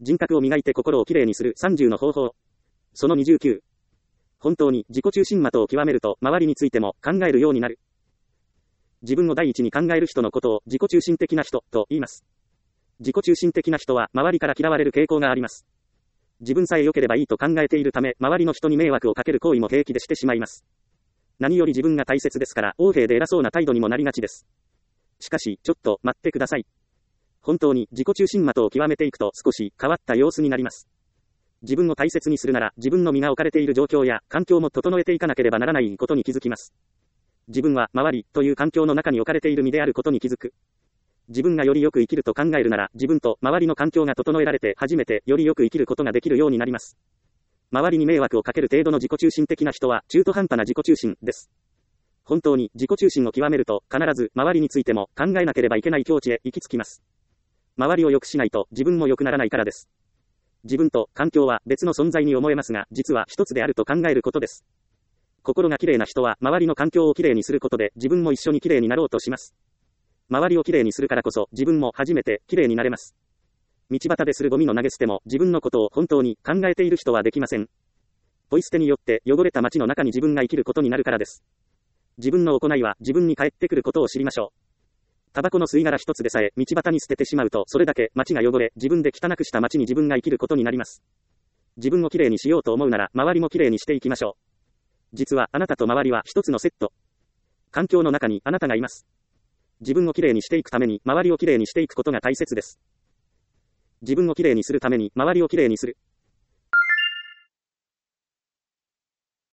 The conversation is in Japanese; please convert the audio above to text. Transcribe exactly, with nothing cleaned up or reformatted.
人格を磨いて心をきれいにするさんじゅうの方法。そのにじゅうきゅう。本当に自己中心的を極めると周りについても考えるようになる。自分を第一に考える人のことを自己中心的な人と言います。自己中心的な人は周りから嫌われる傾向があります。自分さえ良ければいいと考えているため、周りの人に迷惑をかける行為も平気でしてしまいます。何より自分が大切ですから、横柄で偉そうな態度にもなりがちです。しかし、ちょっと待ってください。本当に自己中心的を極めていくと少し変わった様子になります。自分を大切にするなら、自分の身が置かれている状況や環境も整えていかなければならないことに気づきます。自分は周りという環境の中に置かれている身であることに気づく。自分がよりよく生きると考えるなら、自分と周りの環境が整えられて初めてよりよく生きることができるようになります。周りに迷惑をかける程度の自己中心的な人は中途半端な自己中心です。本当に自己中心を極めると必ず周りについても考えなければいけない境地へ行き着きます。周りを良くしないと自分も良くならないからです。自分と環境は別の存在に思えますが、実は一つであると考えることです。心がきれいな人は周りの環境をきれいにすることで自分も一緒にきれいになろうとします。周りをきれいにするからこそ自分も初めてきれいになれます。道端でするゴミの投げ捨ても自分のことを本当に考えている人はできません。ポイ捨てによって汚れた街の中に自分が生きることになるからです。自分の行いは自分に返ってくることを知りましょう。タバコの吸い殻一つでさえ道端に捨ててしまうとそれだけ街が汚れ、自分で汚くした街に自分が生きることになります。自分をきれいにしようと思うなら周りもきれいにしていきましょう。実はあなたと周りは一つのセット。環境の中にあなたがいます。自分をきれいにしていくために周りをきれいにしていくことが大切です。自分をきれいにするために周りをきれいにする。